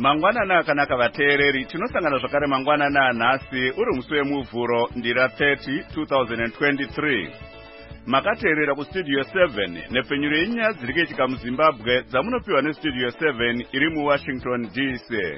Mangwanana akanaka vateereri, tinosangana zvakare mangwanana anhasi uri musi wemuvhuro ndira 30 2023. Makateerera kustudio 7 nepfenyuro yenyaya dziri kuitika muZimbabwe dzamunopiwa nestudio 7 iri muWashington DC.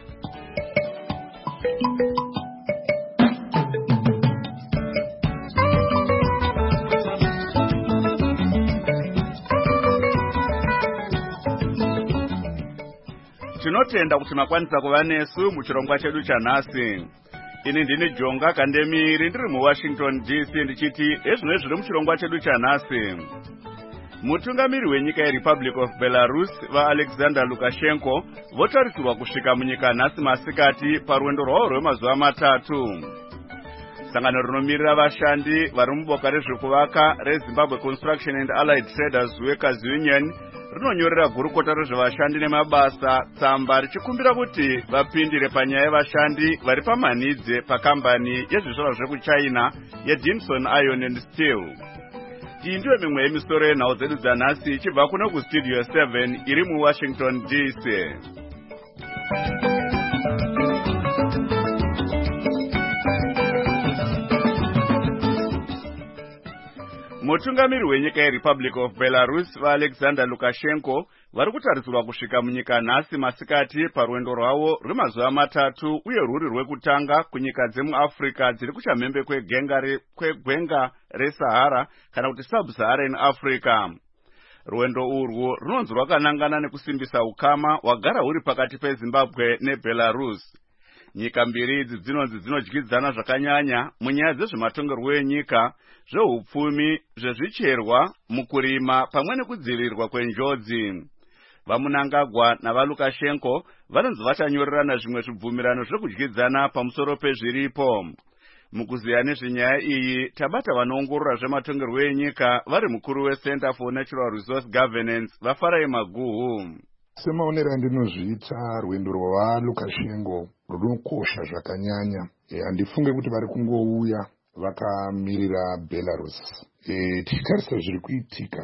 Tinotenda kuti makwanisa kuva nesu muchirongwa chedu chanhasi. Ini ndini Jonga Kandemiri ndiri muWashington DC ndichiti ezvino zviri muchirongwa chedu chanhasi. Mutungamiri wenyika yeRepublic of Belarus vaAlexander Lukashenko votarisirwa kusvika munyika nhasi masikati parwendo rwavo rwemazuva matatu. Sangano rinomirira vashandi vari muboka rezvekuvaka reZimbabwe Construction and Allied Traders Workers Union rinonyorera gurukota rezvevashandi nemabasa tsamba richikumbira kuti vapindire panyaya yevashandi vari pamanhidze pakambani yezvizvarwa zvekuchina yeDinson Iron and Steel. Iyi ndiyo mimwe yemisoro yenhau dzedu dzanhasi ichibva kuno kustudio 7 iri muWashington DC. Mutungamiri wenyika yeRepublic of Belarus vaAlexander Lukashenko vari kutarisirwa kusvika munyika nhasi masikati parwendo rwavo rwemazuva matatu uye rwuri rwekutanga kunyika dzemuAfrica dziri kuchamhembe kwegwenga reSahara kana kuti Sub-Saharan Africa. Rwendo urwu runonzi rwakanangana nekusimbisa ukama hwagara huri pakati peZimbabwe neBelarus. Nyika mbiri idzi dzinonzi dzinodyidzana zvakanyanya munyaya dzezvematongerwo enyika, zveupfumi, zvezvicherwa, mukurima pamwe nekudzivirirwa kwenjodzi. Vamunangagwa navaLukashenko vanonzi vachanyorerana zvimwe zvibvumirano zvekudyidzana pamusoro pezviripo. Mukuziya nezvenyaya iyi tabata vanoongorora zvematongerwo enyika vari mukuru weCenter for Natural Resource Governance vaFarai Maguhu. Semaonera ndinozviita rwendo rwaLukashenko runokosha zvakanyanya. Handifunge kuti vari kungouya vakamirira Belarus. Tichitarisa zviri kuitika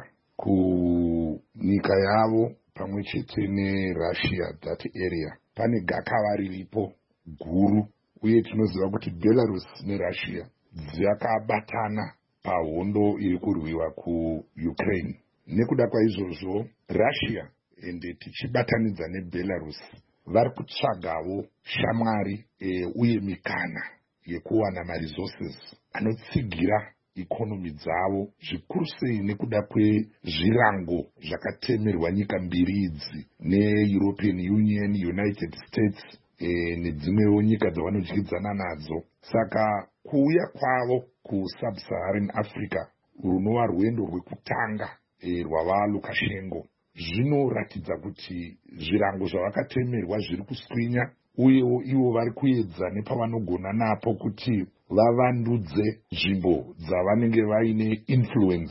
kunyika yavo pamwe chete neRussia, that area, pane gakava riripo guru, uye tinoziva kuti Belarus neRussia dzakabatana pahondo iri kurwiwa kuUkraine. Nekuda kwaizvozvo Russia ende tichibatanidza neBelarus vari kutsvagawo shamwari uye mikana yekuwana maresources anotsigira ikonomi dzavo, zvikuru sei nekuda kwezvirango zvakatemerwa nyika mbiri idzi neEuropean Union, United States nedzimwewo nyika dzavanodyidzana nadzo. Saka kuuya kwavo kuSub-Saharan Africa runova rwendo rwekutanga rwavaLukashenko zvinoratidza kuti zvirango zvavakatemerwa zviri kuswinya, uyewo ivo vari kuedza nepavanogona napo kuti vavandudze nzvimbo dzavanenge vaine influence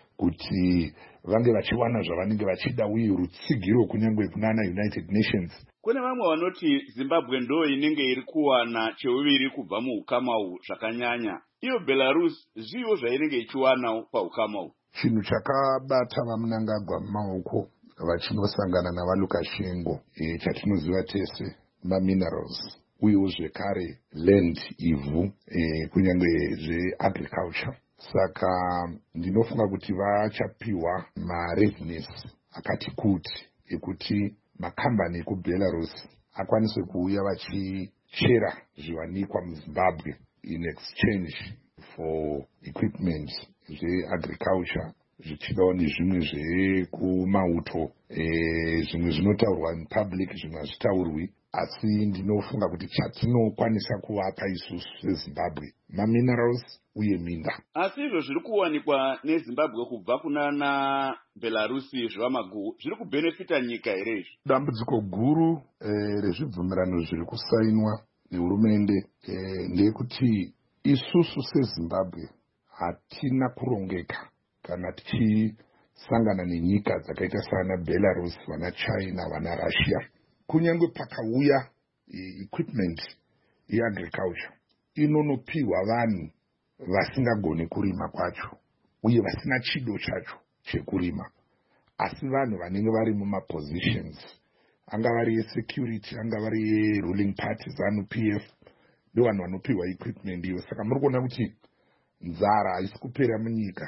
kuti vange vachiwana zvavanenge vachida, uye rutsigiro kunyange kunana United Nations. Kune vamwe vanoti Zimbabwe ndo inenge iri kuwana cheuviri kubva muukama uhu zvakanyanya. Iyo Belarus zviwo zvainenge ichiwanawo paukama uhu. Chinhu chakabata vamunangagwa mumaoko vachinosangana navaLukashenko chatinoziva tese maminerals, uyewo zvekare land, ivhu, kunyange zveagriculture. Saka ndinofunga kuti vachapiwa marevenues akati kuti ekuti makambani ekuBelarus akwanise kuuya vachichera zviwanikwa muZimbabwe in exchange for equipment zveagriculture, zvichidawo nezvimwe zvekumauto, zvimwe zvinotaurwa in public, zvimwe hazvitaurwi. Asi ndinofunga kuti chatinokwanisa kuvapa isusu seZimbabwe maminerals uye minda. Asi izvo zviri kuwanikwa neZimbabwe kubva kunana Belarusi zvamaguhu zviri kubenefita nyika here izvi? Dambudziko guru rezvibvumirano zviri kusainwa nehurumende ndeyekuti isusu seZimbabwe hatina kurongeka kana tichisangana nenyika dzakaita sana Belarus, vana China, vana Russia. Kunyange pakauya equipment yeagriculture inonopiwa vanhu vasingagone kurima kwacho uye vasina chido chacho chekurima, asi vanhu vanenge vari mumapositions anga vari security, anga vari ruling party ZANU-PF, ndovanhu vanopiwa equipment iyo. Saka muri kuona kuti nzara haisi kupera munyika.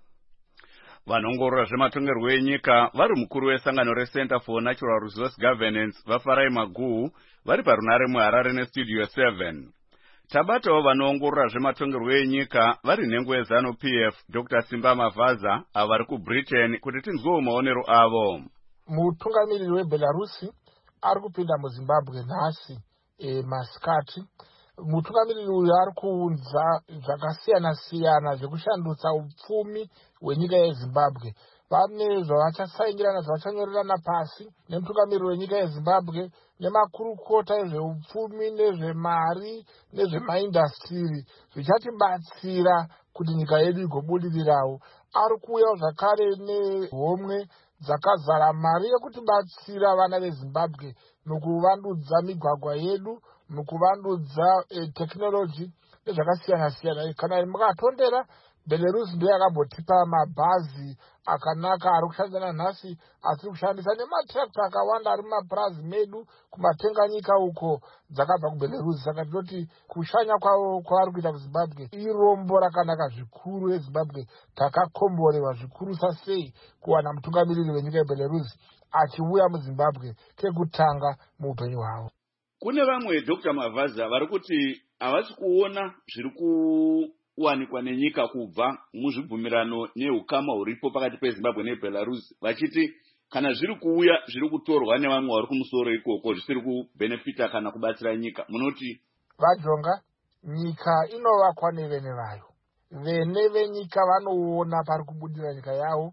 Vanongorora zvematongerwo enyika vari mukuru wesangano reCenter for Natural Resource Governance vaFarai Maguhu vari parunare muHarare neStudio 7. Tabatawo vanoongorora zvematongerwo enyika vari nhengo yeZANU-PF Dr. Simba Mavaza avo vari kuBritain kuti tinzwewo maonero avo. Mutungamiriri weBelarusi ari kupinda muZimbabwe nhasi masikati. Mutungamiriri uyu ari kuunza zvakasiyana-siyana zvekushandutsa upfumi hwenyika yeZimbabwe. Vane zvavachasainirana, zvavachanyorerana pasi nemutungamiriri wenyika yeZimbabwe nemakurukota ezveupfumi nezvemari nezvemaindastiri zvichatibatsira kuti nyika yedu igobudirirawo. Ari kuuyawo zvakare nehomwe dzakazara mari yekutibatsira vana veZimbabwe nokuvandudza migwagwa yedu, nokuvandudza technology nezvakasiyana-siyana. Kana mukatondera, Belarus ndiyo yakambotipa mabhazi akanaka ari kushandisa nhasi, asiri kushandisa nematrakta akawanda ari mumapurazi medu kumatenganyika uko dzakabva kuBelarus. Saka tinoti kushanya kwavo kwavari kuita kuZimbabwe irombo rakanaka zvikuru reZimbabwe. Takakomborewa zvikuru sei kuwana mutungamiriri wenyika yeBelarus achiuya muZimbabwe kekutanga muupenyu hwavo. Kune vamwe Dr. Mavaza vari kuti havasi kuona zviri kuwanikwa nenyika kubva muzvibvumirano neukama huripo pakati peZimbabwe neBelarus, vachiti kana zviri kuuya zviri kutorwa nevamwe vari kumusoro ikoko zvisiri kubhenefita kana kubatsira nyika. Munoti vajonga, nyika inovakwa nevene vayo. Vene venyika vanoona pari kubudira nyika yavo,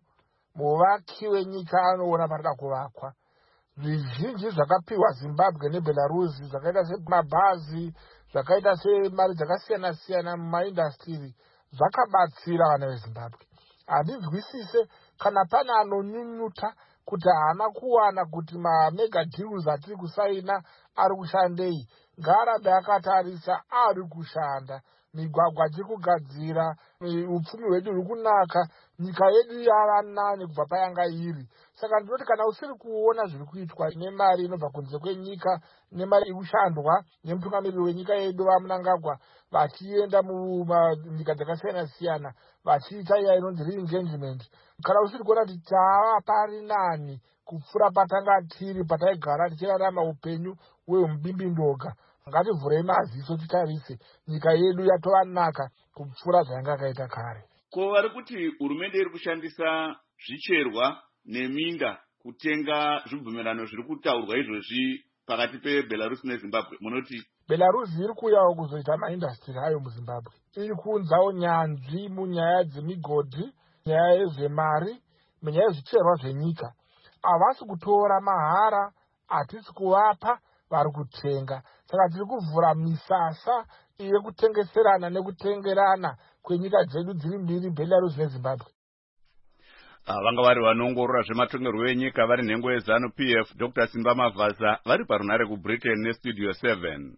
muvaki wenyika anoona parida kuvakwa. Zvizhinji zvakapiwa Zimbabwe neBelarus zvakaita semabhazi, zvakaita semari dzakasiyana-siyana mumaindastiri zvakabatsira vana veZimbabwe. Handinzwisise kana pane anonyunyuta kuti haana kuwana kuti mamega deals atiri kusaina ari kushandei. Ngaarabe akatarisa ari kushanda. Migwagwa tiri kugadzira, upfumi hwedu huri kunaka, nyika yedu yava nani kubva payanga iri. Saka ndinoti kana usiri kuona zviri kuitwa nemari inobva kunze kwenyika, nemari ikushandwa nemutungamiriri wenyika yedu vaMnangagwa, vachienda munyika dzakasiyana-siyana vachiita iya inonzi re-engagement, kana usiri kuona kuti tava pari nani kupfuura patanga tiri pataigara tichirarama upenyu hwemubimbindoga, ngativhurei maziso titarise, nyika yedu yatova naka kupfuura zvayanga yakaita kare. Ko vari kuti hurumende iri kushandisa zvicherwa neminda kutenga zvibvumirano zviri kutaurwa izvozvi pakati peBelarus neZimbabwe. Munoti Belarus iri kuuyawo kuzoita maindastiri ayo muZimbabwe. Iri kuunzawo nyanzvi munyaya dzemigodhi, nyaya yezvemari, munyaya yezvicherwa zvenyika. Havasi kutora mahara, hatisi kuvapa, vari kutenga. Saka tiri kuvhura misasa yekutengeserana nekutengerana kwenyika dzedu dziri mbiri, Belarus neZimbabwe. Vanga vari vanoongorora zvematongerwo enyika vari nhengo yeZANU-PF Dr. Simba Mavaza vari parunare kuBritain neStudio 7.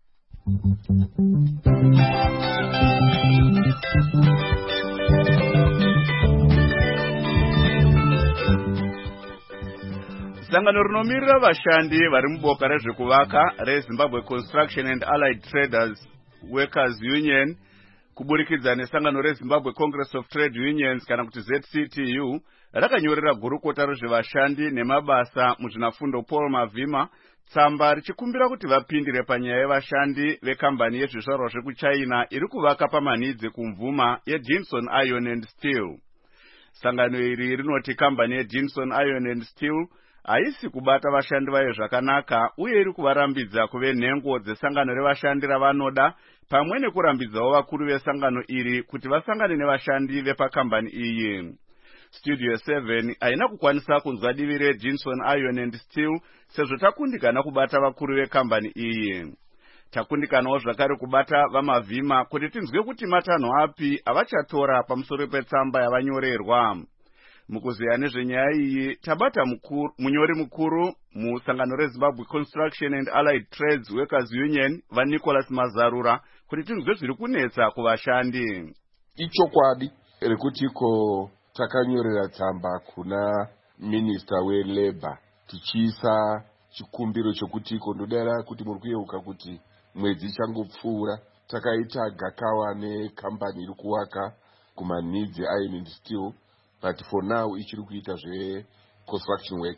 Sangano rinomirira vashandi vari muboka rezvekuvaka reZimbabwe Construction and Allied Traders Workers Union kuburikidza nesangano reZimbabwe Congress of Trade Unions kana kuti ZCTU rakanyorera gurukota rezvevashandi nemabasa muzvinafundo Paul Mavhima tsamba richikumbira kuti vapindire panyaya yevashandi vekambani yezvizvarwa zvekuChina iri kuvaka pamanhidzi kumvuma yeJinson Iron and Steel. Sangano iri rinoti kambani yeJinson Iron and Steel haisi kubata vashandi vayo zvakanaka uye iri kuvarambidza kuve nhengo dzesangano revashandi ravanoda, pamwe nekurambidzawo vakuru vesangano iri kuti vasangane nevashandi vepakambani iyi. Studio 7 haina kukwanisa kunzwa divi reJinson Iron and Steel sezvo takundikana kubata vakuru vekambani iyi. Takundikanawo zvakare kubata vaMavhima kuti tinzwe kuti matanho api avachatora pamusoro petsamba yavanyorerwa. Mukuziya nezvenyaya iyi tabata munyori mukuru musangano reZimbabwe Construction and Allied Trades Workers Union vaNicholas Mazarura kuti tinzwe zviri kunetsa kuvashandi. Ichokwadi rekutiko takanyorera tsamba kuna Minister weLabor tichiisa chikumbiro chokuti ndodara kuti muri kuyeuka kuti mwedzi changopfuura takaita gakawa nekambani iri kuwaka kumanidzi iron and steel, but for now ichiri kuita construction work.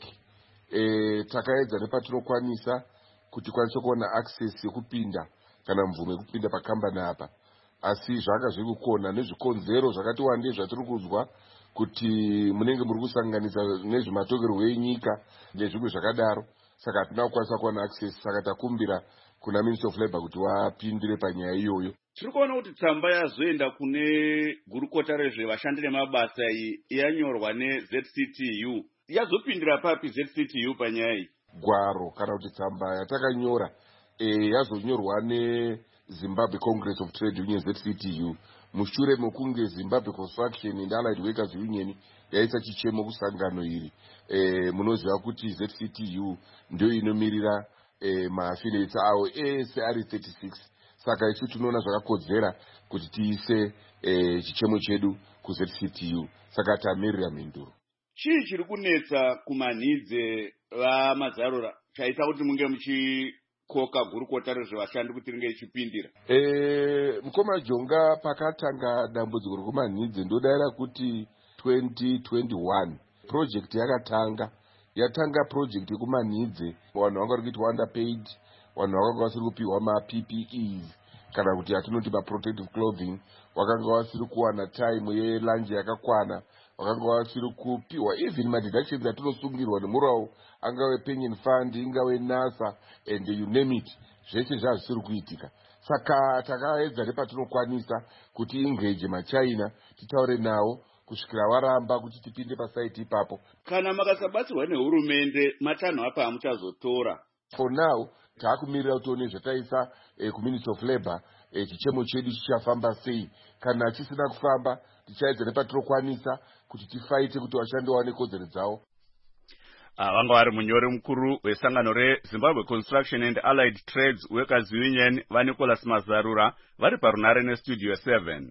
Takaedza nepatinokwanisa kuti kwanisa kuona access yekupinda kana mvumo yekupinda pakambani apa, asi zvanga zviri kuona nezvikonzero zvakati wandei zvatiri kuzwa kuti munenge muri kusanganisa nezvematokerwo enyika nezvimwe zvakadaro, saka hatina kukwanisa kuona access. Saka takumbira kuna Minister of Labour kuti wapindire panyaya iyoyo. Tiri kuona kuti tsamba yazoenda kune gurukota rezvevashandi nemabasa iyi yanyorwa neZCTU. Yazopindira papi ZCTU panyaya iyi? Gwaro kana kuti tsamba yatakanyora yazonyorwa neZimbabwe Congress of Trade Union ZCTU mushure mekunge Zimbabwe Construction and Allied Workers Union yaisa chichemo kusangano iri. Munoziva kuti ZCTU ndio inomirira maaffiliates awo ese ari 36. Saka isu tunoona zvakakodzera kuti tiise chichemo chedu kuZCTU. Saka tamirira mhinduro. Chii chiri kunetsa kumanhidze vamazarura chaita kuti munge muchikoka gurukota rezvevashandi kuti ringe ichipindira? Mukoma Jonga pakatanga dambudziko rekumanhidze ndodaira kuti 2021 project yatanga project yekumanhidze, vanhu vanga vari kuitwa underpaid, vanhu vakanga vasiri kupiwa maPPEs kana kuti atinoti protective clothing, vakanga vasiri kuwana time yelunch yakakwana, vakanga vasiri kupiwa even madeductions atinosungirwa nemurawo, angave pension fund, ingave NASA and you name it, zvese zvazvisiri kuitika. Saka takaedza nepatinokwanisa kuti engage maChina titaure nawo kusvikira varamba kuti tipinde pasaiti ipapo. Kana makasabatsirwa nehurumende matanho apa amuchazotora? For now taakumirira kuti tione zvataisa kuMinister of Labour chichemo chedu chichafamba sei. Kana chisina kufamba tichaedza nepatinokwanisa kuti tifaite kuti vashandi vaone kodzero dzavo. Vanga vari munyori mukuru wesangano reZimbabwe Construction and Allied Trades Workers Union vaNicholas Mazarura vari parunare neStudio 7.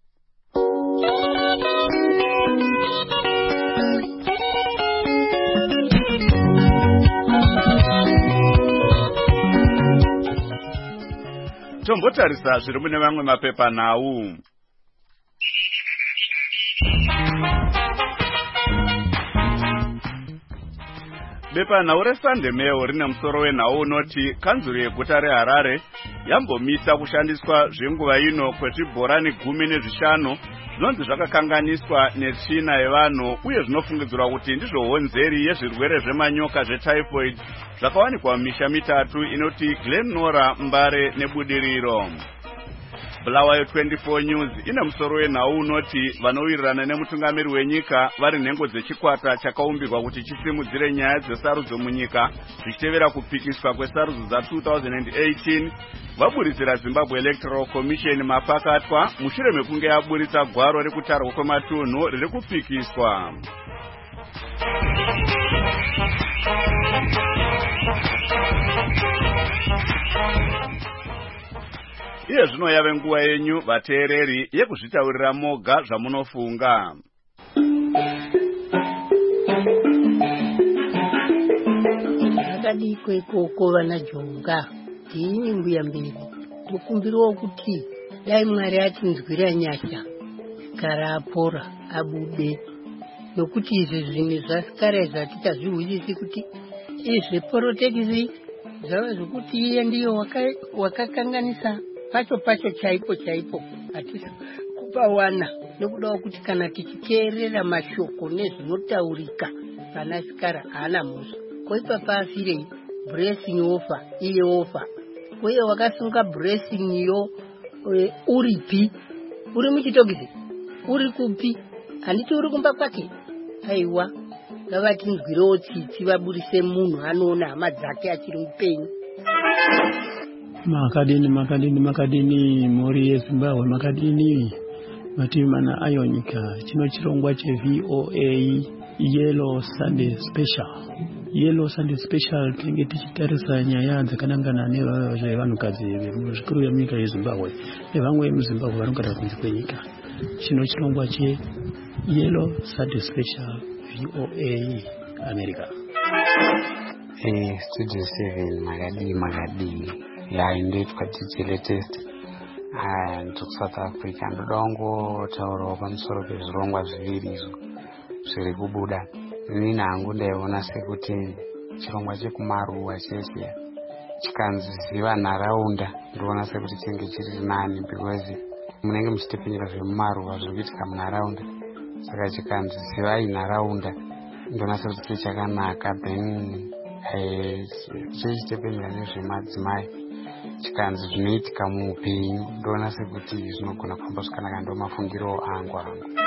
Tombotarisa zviri mune vamwe mapepanhau. Bepanhau reSunday Mail rine musoro wenhau unoti kanzuru yeguta reHarare yambomisa kushandiswa zvenguva ino kwezvibhorani 15 zvinonzi zvakakanganiswa netsvina yevanhu uye zvinofungidzirwa kuti ndizvo honzeri yezvirwere zvemanyoka zvetyphoid zvakawanikwa mumisha mitatu inoti Glenora, Mbare neBudiriro. Bulawayo 24 News ine musoro wenhau unoti vanowirirana nemutungamiri wenyika vari nhengo dzechikwata chakaumbirwa kuti chisimudzire nyaya dzesarudzo munyika zvichitevera kupikiswa kwesarudzo dza2018 vaburisira Zimbabwe Electoral Commission mapakatwa mushure mekunge yaburitsa gwaro rekutarwa kwematunhu riri kupikiswa. Iye zvino yave nguva yenyu vateereri yekuzvitaurira moga zvamunofunga. Akadikwe koko vana Jonga tiini mbuya mbiri tokumbiriwa kuti dai Mwari atinzwira nyasha gara apora abude, nokuti izvi zvinhu zvasikara zvatitazvihwisisi kuti izveporotekisi zvava zvokuti iye ndiyo wakakanganisa pacho chaipo hatisi kupawana, nokudawo kuti kana tichiteerera mashoko nezvinotaurika panasikara haana muso. Koipa paafirei blessing offer iye offer, uye wakasunga blessing yo uripi, uri muchitokisi, uri kupi, handiti uri kumba kwake. Aiwa, ngavatinzwirewo tsitsi vaburise munhu anoona hama dzake achiri mupenyu. Makadini mhuri yeZimbabwe, makadini mativi mana ayo nyika. Chino chirongwa cheVOA Yellow Sunday Special. Yellow Sunday Special tinenge tichitarisa nyaya dzakanangana nevanhukadzi muzvikuru yemunyika yeZimbabwe nevamwe muZimbabwe vanogara kunze kwenyika. Chino chirongwa cheYellow Sunday Special VOA America. Studio 7 makadii yaindoitwa DJ latest ndiri South Africa. Ndoda kungotaurawo pamusoro pezvirongwa zviviri izvo zviri kubuda. Inini hangu ndaiona sekuti chirongwa chekumaruwa chese chikanzi ziva nharaunda ndoona sekuti chinge chiri nani, because munenge muchitepfenyera zvemumaruwa zviri kuitika munharaunda, saka chikanzi zivai nharaunda ndoona sekuti chiri chakanaka. Then chechitepfenyera nezvemadzimai chikanzi zvinoitika muupenyu ndoona sekuti zvinogona kufamba zvakanaka. Ndo mafungiro angu.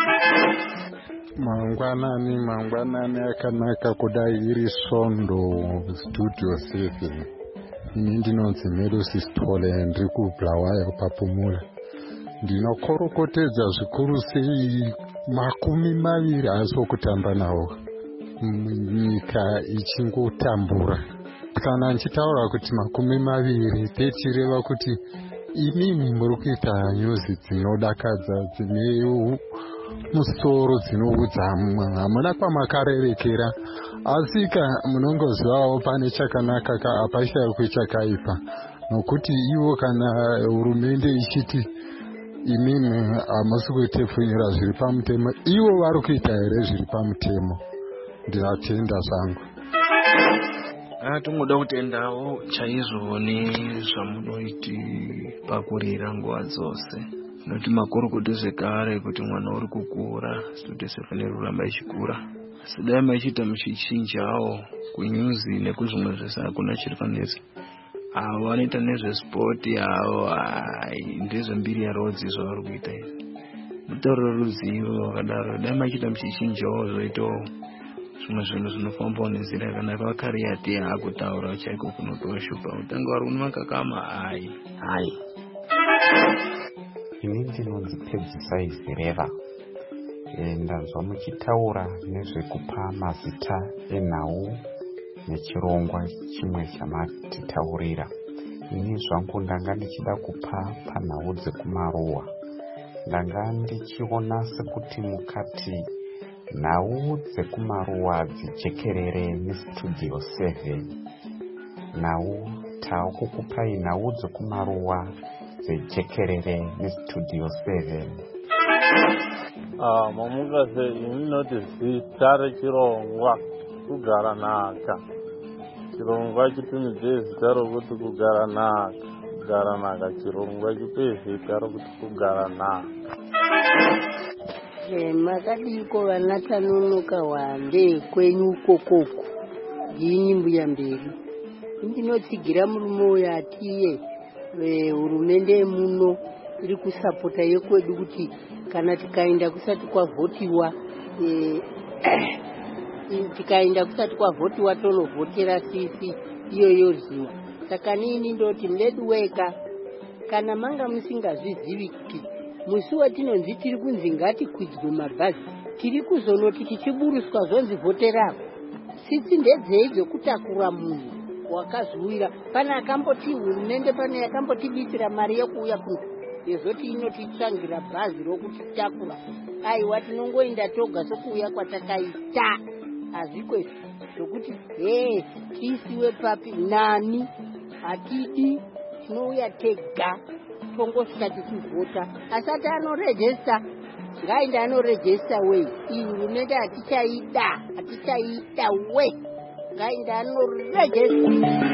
Mangwanani akanaka kudai iri Svondo Studio 7. Ini ndinonzi Melusi Stole ndiri kuBulawayo paPumula. Ndinokorokotedza zvikuru sei 20 aso kutamba nawo nyika ichingotambura. Kana nchitaura kuti 20 techireva kuti imimi muri kuita nyuzi dzinodakadza dzine musoro dzinoudza hamuna kwamakarerekera, asi munongozivawo pane chakanaka apashaikwe chakaipa, nokuti ivo kana hurumende ichiti imimi hamusi kuitepfunyira zviri pamutemo, ivo vari kuita here zviri pamutemo. Ndinatenda zvangu. Tonoda kutendawo chaizvo nezvamunoiti pakurera nguva dzose. Noti makurukota zvekare kuti mwana uri kukura, Studio 7 irikuramba ichikura. Asi dai maichiita muchichinjawo kunyuzi nekuzvimwe zvese hakuna chiri panese. Avo vanoita nezvespoti avo ndezvembiri yarodzi zvavari kuita izvi. Mutauro ruzivo wakadaro, dai maichiita muchichinjawo zvoitawo zvimwe zvinhu zvinofambawo nenzira yakanaka. Vakare yati hakutaura chaiko kunotoshupa utanga vari kune makakama. Hai ini ndinonzi Pedzisaizi Reva. Ndanzwa muchitaura nezvekupa mazita enhau nechirongwa chimwe chamatitaurira. Ini zvangu ndanga ndichida kupa panhau dzekumaruwa. Ndanga ndichiona sekuti mukati nhau dzekumaruwa dzijekerere neStudio 7. Nhau taakukupai nhau dzekumaruwa dzijekerere neStudio 7. Mamukaze inoti zita rechirongwa kugara naka. Chirongwa chitumidze zita rokuti kugara naka. Chirongwa chipe zita rokuti kugara naka. Makadiko vanatanonoka wande kwenyu kokoko ndini mbuya mberi. Ndinotsigira murume uyo atiye hurumende muno iri kusapota yekwedu kuti kana tikaenda kusati kwavhotiwa tonovhotera sisi iyoyo ziwa. Saka nini ndoti mledu weka kana manga musingazvizivi kuti musi watinonzi tiri kunzi ngatikwidzwe mabhazi tiri kuzonoti tichiburuswa zonzi vhoterapo. Sisi ndedzei dzekutakura munhu wakazuwira. Pane akamboti hurumende pane yakambotibisira mari yekuuya kuno yezoti inotitsvangira bhazi rokuti takura. Aiwa tinongoenda toga sokuuya kwatakaita. Hazvikwezvo zvokuti tisiwe papi nani hatidi, tinouya tega tongosvika tichivhota. Asati anorejesta ngaenda anorejesta wei. Iyi hurumende hatichaida we, ngaenda anorejesta.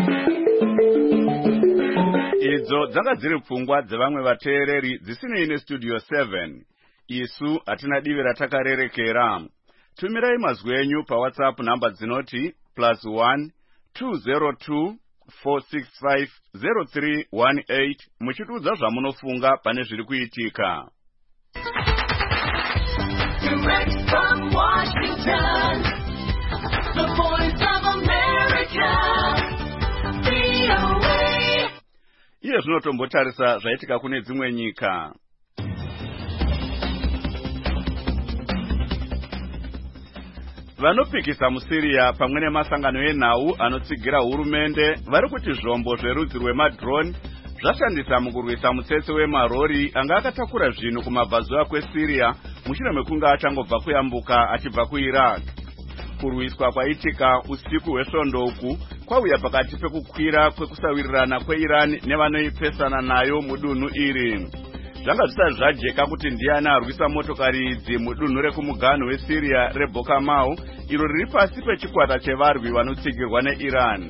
Idzo dzanga dziri pfungwa dzevamwe vateereri dzisinei neStudio 7. Isu hatina divi ratakarerekera. Tumirai mazwi enyu paWhatsApp namba dzinoti +1 202 465 0318 muchitiudza zvamunofunga pane zviri kuitika. Direct from Washington, the voice of America, VOA. Iye zvinotombotarisa zvaitika kune dzimwe nyika. Vanopikisa muSiria pamwe nemasangano enhau anotsigira hurumende vari kuti zvombo zverudzi rwemadrone zvashandisa mukurwisa mutsetse wemarori anga akatakura zvinhu kumabvazuva kweSiria mushure mekunge achangobva kuyambuka achibva kuIraq. kurwiswa kwaitika usiku hwesvondo uku kwauya pakati pekukwira kwekusawirirana kweIran nevanoipesana nayo mudunhu iri. Zvanga zvisati zvajeka kuti ndiani arwisa motokari idzi mudunhu rekumuganhu weSyria reBokamau, iro riri pasi pechikwata chevarwi vanotsigirwa neIran.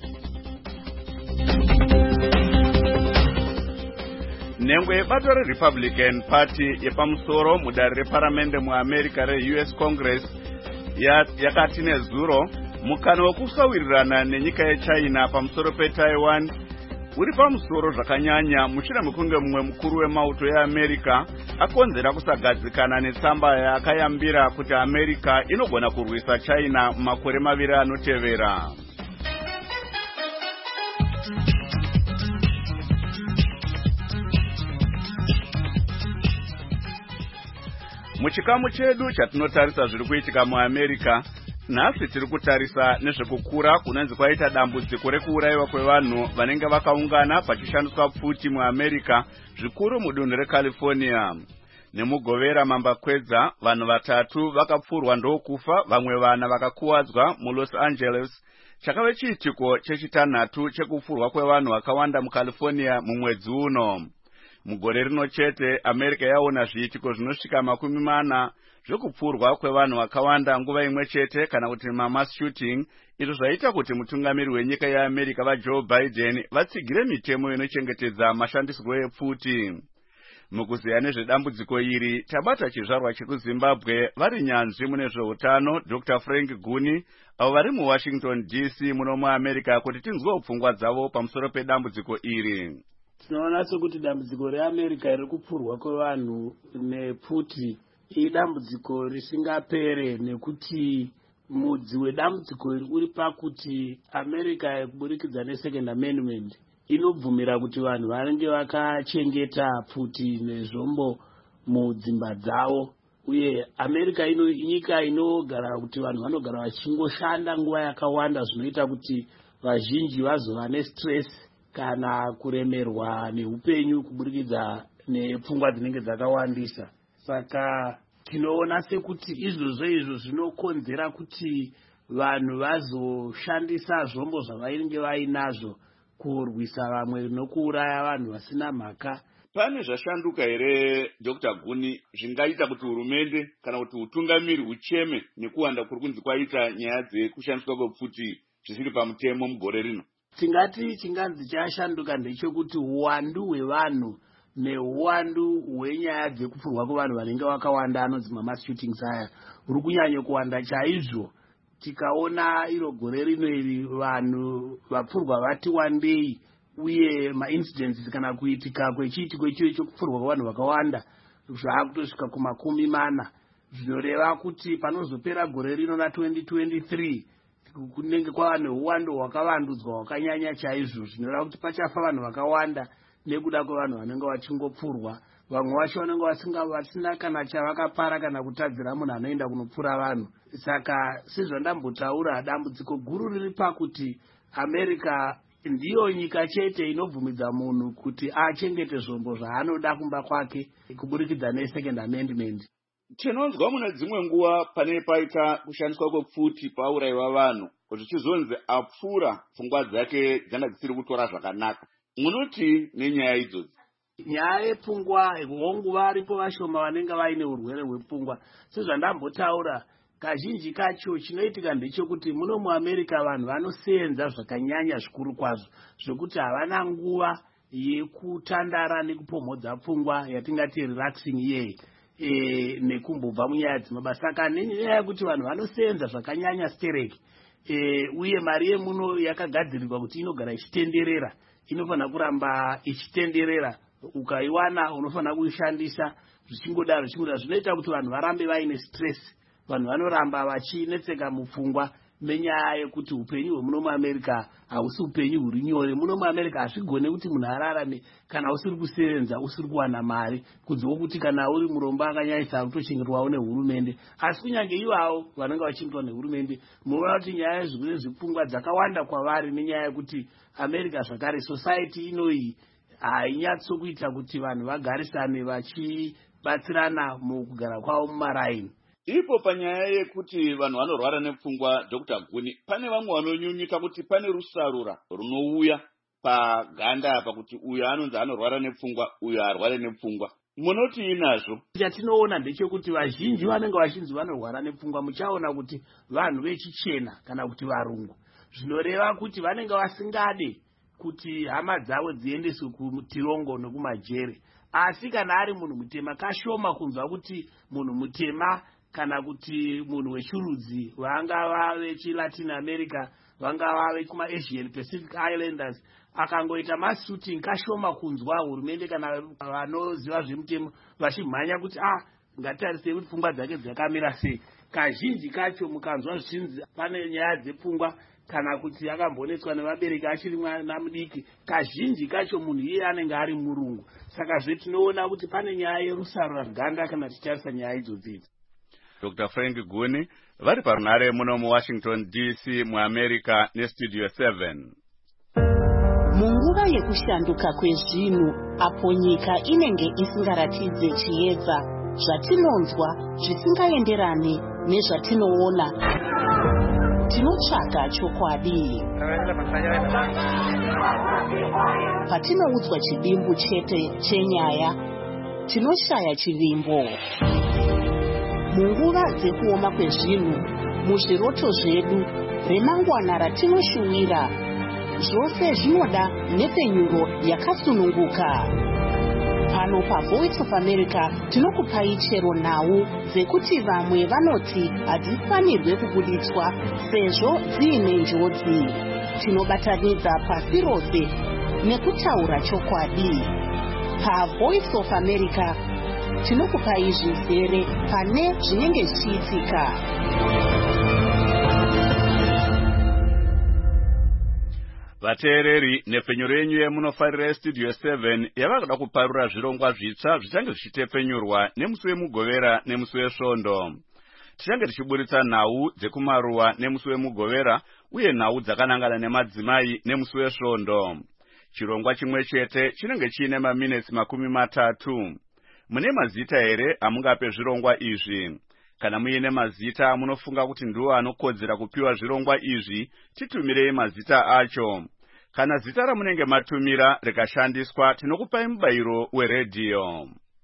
Nhengwe yebato reRepublican Party yepamusoro mudare reparamende muAmerica reUS Congress yakati nezuro mukana wekusawirirana nenyika yeChina pamusoro peTaiwan uri pamusoro zvakanyanya mushure mekunge mumwe mukuru wemauto yeAmerica akonzera kusagadzikana netsamba yakayambira kuti America inogona kurwisa China mumakore maviri anotevera. Muchikamu chedu chatinotarisa zviri kuitika muAmerica, nhasi tiri kutarisa nezvekukura kunonzi kwaita dambudziko rekuurayiwa kwevanhu vanenge vakaungana pachishandiswa pfuti muAmerica, zvikuru mudunhu reCalifornia. Nemugovera mambakwedza, vanhu vatatu vakapfurwa ndokufa, vamwe vana vakakuwadzwa muLos Angeles, chakave chiitiko chechitanhatu chekupfurwa kwevanhu vakawanda muCalifornia mumwedzi uno. Mugore rino chete, America yaona zviitiko zvinosvika 40 zvekupfurwa kwevanhu vakawanda nguva imwe chete kana kuti mass shooting, izvo zvaita kuti mutungamiri wenyika yeAmerica vaJoe Biden vatsigire mitemo inochengetedza mashandisirwo epfuti. Mukuziya nezvedambudziko iri, tabata chizvarwa chekuZimbabwe vari nyanzvi mune zveutano Dr. Frank Guni, avo vari muWashington DC muno muAmerica kuti tinzwewo pfungwa dzavo pamusoro pedambudziko iri. Tinoona sekuti dambudziko reAmerica riri kupfurwa kwevanhu nepfuti idambudziko risingapere, nekuti mudzi wedambudziko iri uri pakuti America kuburikidza neSecond Amendment inobvumira kuti vanhu vanenge vakachengeta pfuti nezvombo mudzimba dzavo, uye America inyika inogara kuti vanhu vanogara vachingoshanda nguva yakawanda, zvinoita kuti vazhinji vazova nestress kana kuremerwa neupenyu kuburikidza nepfungwa dzinenge dzakawandisa. Saka tinoona sekuti izvozvo zvinokonzera kuti vanhu vazoshandisa zvombo zvavainge vainazvo kurwisa vamwe nokuuraya vanhu vasina mhaka. Pane zvashanduka here Dr. Guni zvingaita kuti hurumende kana kuti utungamiri hucheme nekuwanda kuri kunzi kwaita nyaya dzekushandiswa kwepfuti zvisiri pamutemo mugore rino? Tingati chinganzi chashanduka ndechekuti uwandu hwevanhu neuwandu hwenyaya dzekupfurwa kwevanhu vanenge vakawanda anonzi mass shootings aya uri kunyanya kuwanda chaizvo. Tikaona iro gore rino iri vanhu vapfurwa vati wandei, uye maincidents kana kuitika kwechiitiko ichocho chokupfurwa kwevanhu vakawanda zvakutosvika ku40, zvinoreva kuti panozopera gore rino na2023 kunenge kwava neuwando hwakavandudzwa hwakanyanya chaizvo, zvinoreva kuti pachafa vanhu vakawanda nekuda kwevanhu vanenge vachingopfurwa. Vamwe vacho vanenge vasina kana chavakapara kana kutadzira munhu anoenda kunopfura vanhu. Saka sezvandambotaura, dambudziko guru riri pakuti America ndiyo nyika chete inobvumidza munhu kuti achengete zvombo zvaanoda kumba kwake kuburikidza neSecond Amendment. Tinonzwa mune dzimwe nguva pane paita kushandiswa kwepfuti paurayiwa vanhu zvichizonzi apfura pfungwa dzake dzanga dzisiri kutora zvakanaka. Munoti nenyaya idzodzi? Nyaya yepfungwa hongu varipo vashoma vanenge vaine urwere hwepfungwa. Sezvandambotaura, kazhinji kacho chinoitika ndechekuti muno muAmerica vanhu vanosenza zvakanyanya zvikuru kwazvo, zvokuti havana nguva yekutandara nekupomhodza pfungwa yatingati relaxing year nekumbobva munyaya dzemabasa. Saka nenyaya yekuti vanhu vanosenza zvakanyanya stereki, uye mari yemuno yakagadzirirwa kuti inogara ichitenderera, inofanira kuramba ichitenderera. Ukaiwana unofanira kuishandisa zvichingodaro. Zvinoita kuti vanhu varambe vaine stress, vanhu vanoramba vachinetseka mupfungwa nenyaya yekuti upenyu hwemuno muAmerica hausi upenyu huri nyore. Muno muAmerica hazvigone kuti munhu ararame kana usiri kusevenza, usiri kuwana mari, kunzwa kuti kana uri murombo akanyanyisa kutochengetwawo nehurumende. Asi kunyange ivavo vanenge vachingetwa nehurumende, munoona kuti nyaya dzepfungwa dzakawanda kwavari nenyaya yekuti America zvakare society inoyi hainyatsokuita kuti vanhu vagarisane vachibatsirana mukugara kwavo mumaraini. Ipo panyaya yekuti vanhu vanorwara nepfungwa, Dr. Guni, pane vamwe vanonyunyika kuti pane rusarura runouya paganda apa kuti uyu anonzi anorwara nepfungwa, uyu arware nepfungwa. Munoti inazvo? Chatinoona ndechekuti vazhinji vanenge vachinzi vanorwara nepfungwa muchaona kuti vanhu vechichena kana kuti varungu. Zvinoreva kuti vanenge vasingade kuti hama dzavo dziendeswe kutirongo nekumajere. Asi kana ari munhu mutema, kashoma kunzwa kuti munhu mutema kana kuti munhu wechirudzi vangava vechiLatin America, vangava vekumaAsian Pacific Islanders, akangoita mashooting kashoma kunzwa hurumende kana vanoziva zvemutemo vachimhanya kuti ngatarise kuti pfungwa dzake dzakamira sei. Kazhinji kacho mukanzwa zvichinzi pane nyaya dzepfungwa kana kuti akambonetswa nevabereki achiri mwana mudiki, kazhinji kacho munhu iye anenge ari murungu. Saka tinoona kuti pane nyaya yerusarura ganda kana tichitarisa nyaya idzodzo. Dr. Frank Guni vari parunare muno muWashington DC muAmerica neStudio 7. Munguva yekushanduka kwezvinhu apo nyika inenge isingaratidze chiedza, zvatinonzwa zvisingaenderane nezvatinoona, tinotsvaga chokwadi. Patinoudzwa chivimbo chete chenyaya, tinoshaya chivimbo. Munguva dzekuoma kwezvinhu, muzviroto zvedu, remangwana ratinoshuwira, zvose zvinoda nepfenyuro yakasununguka. Pano paVoice of America tinokupai chero nhau dzekuti vamwe vanoti hadzifanirwe kubuditswa sezvo dziine njodzi. Tinobatanidza pasi rose nekutaura chokwadi. PaVoice of America tinokupai zvizere pane zvinenge zvichiitika. Vateereri, nepfenyuro yenyu yemunofarira Studio 7 yava kuda kuparura zvirongwa zvitsva zvichange zvichitepfenyurwa nemusi wemugovera nemusi wesvondo. Tichange tichiburitsa nhau dzekumaruwa nemusi wemugovera uye nhau dzakanangana nemadzimai nemusi wesvondo. Chirongwa chimwe chete chinenge chiine maminitsi 30. Mune mazita here amungape zvirongwa izvi? Kana muine mazita munofunga kuti ndiwo anokodzera kupiwa zvirongwa izvi, titumirei mazita acho. Kana zita ramunenge matumira rikashandiswa, tinokupai mubayiro weredhiyo.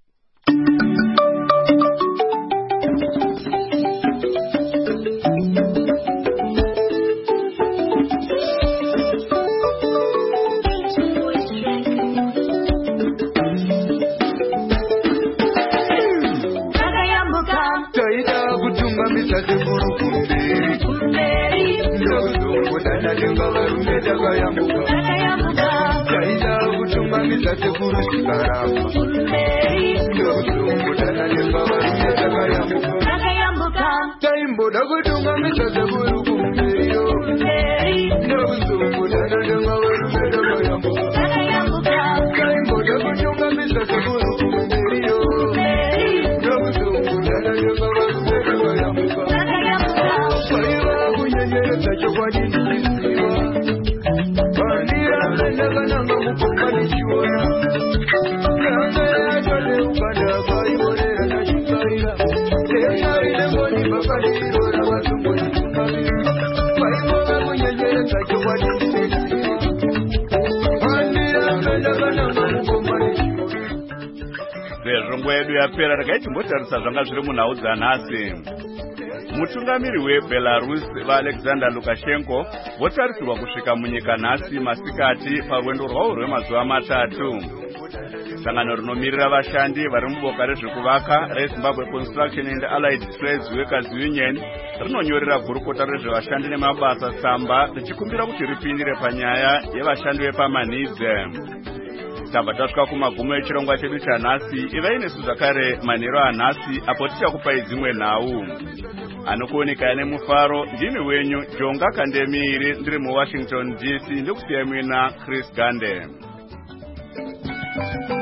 Zvezvo yedu yapera rakatimbotarisa zvanga zviri munhau dzanhasi. Mutungamiri weBelarus vaAlexander Lukashenko votarisirwa kusvika munyika nhasi masikati parwendo rwavo rwemazuva 3. Sangano rinomirira vashandi vari muboka rezvekuvaka reZimbabwe Construction and Allied Trades Workers Union rinonyorera gurukota rezvevashandi nemabasa tsamba richikumbira kuti ripindire panyaya yevashandi vepamanhidze. Tabva tasvika kumagumo echirongwa chedu chanhasi. Ivai nesu zvakare manheru anhasi apo tichakupai dzimwe nhau. Anokuoneka nemufaro ndini wenyu Jonga Kandemiri, ndiri muWashington DC, ndikusiyai muina Chris Gande.